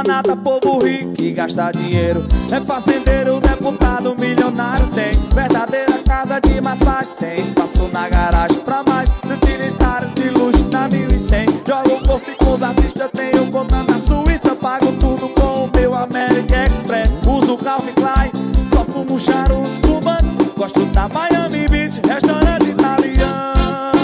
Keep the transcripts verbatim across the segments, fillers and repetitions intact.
a nata, povo rico que gasta dinheiro. É fazendeiro, deputado, milionário. Tem verdadeira casa de massagem, sem espaço na garagem pra mais de utilitário de luxo na mil e cem. Jogo o golfe com os artistas, tenho conta na Suíça. Pago tudo com o meu American Express. Uso Calvin Klein, só fumo charuto cubano. Gosto da Miami Beach, restaurante italiano.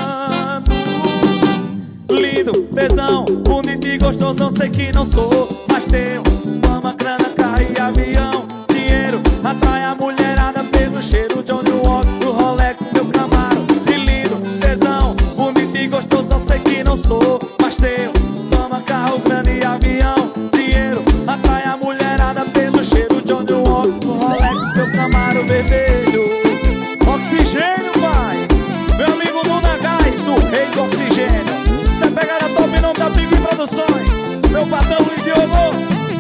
Lindo, tesão, bonito e gostoso, não sei que não sou, mas tenho fama, grana, carro e avião. Dinheiro atrai a mulherada pelo cheiro, Johnny Walker, do Rolex, meu Camaro. E lindo, tesão, bonito e gostoso, não sei que não sou, mas tenho fama, carro, grana e avião. Dinheiro atrai a mulherada pelo cheiro, Johnny Walker, do Rolex, meu Camaro vermelho. Oxigênio, pai, meu amigo Luna Gás, o rei do oxigênio. Cê pega na top em nome da Pinguim Produções, meu patrão Luiz Diogo.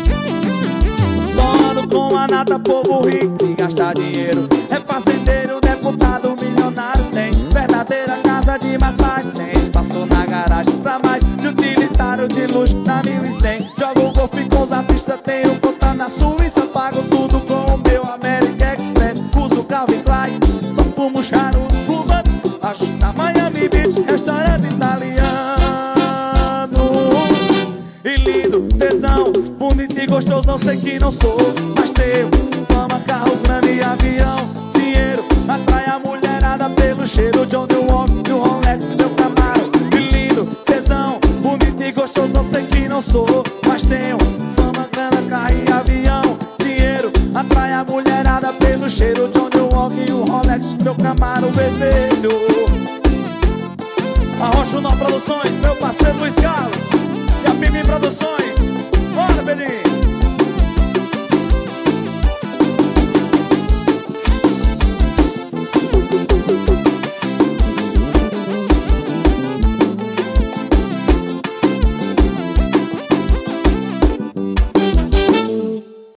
Só ando com a nata, povo rico que gasta dinheiro. É fazendeiro, deputado, milionário. Tem verdadeira casa de massagem, sem espaço na garagem pra mais de utilitário de luxo na mil e cem. Jogo golfe com os artistas, tenho conta na Suíça. Pago tudo com o meu American Express. Uso Calvin Klein, só fumo charuto cubano. Acho na Miami Beach, restaurante italiano. E lindo, tesão, bonito e gostoso, não sei que não sou, mas tenho fama, carro, grana e avião. Dinheiro atrai a mulherada pelo cheiro, Johnny Walker, o Rolex, meu Camaro. E lindo, tesão, bonito e gostoso, não sei que não sou, mas tenho fama, grana, carro e avião. Dinheiro atrai a mulherada pelo cheiro, Johnny Walker, o Rolex, meu Camaro vermelho. Arrocha o Nó Produções, meu parceiro Luiz Carlos e a Pinguim Produções. Bora, Pedrinho!